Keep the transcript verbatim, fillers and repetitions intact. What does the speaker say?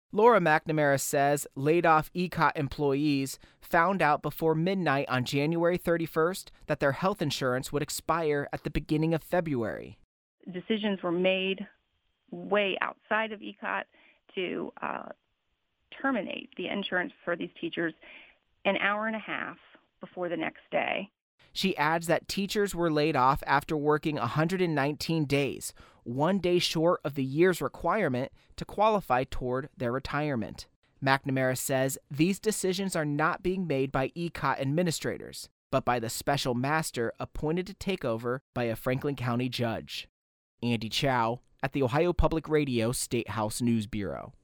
Laura McNamara says laid-off E C O T employees found out before midnight on January thirty-first that their health insurance would expire at the beginning of February. Decisions were made way outside of E C O T to uh, terminate the insurance for these teachers an hour and a half before the next day. She adds that teachers were laid off after working one hundred nineteen days, one day short of the year's requirement to qualify toward their retirement. McNamara says these decisions are not being made by E C O T administrators, but by the special master appointed to take over by a Franklin County judge. Andy Chow at the Ohio Public Radio State House News Bureau.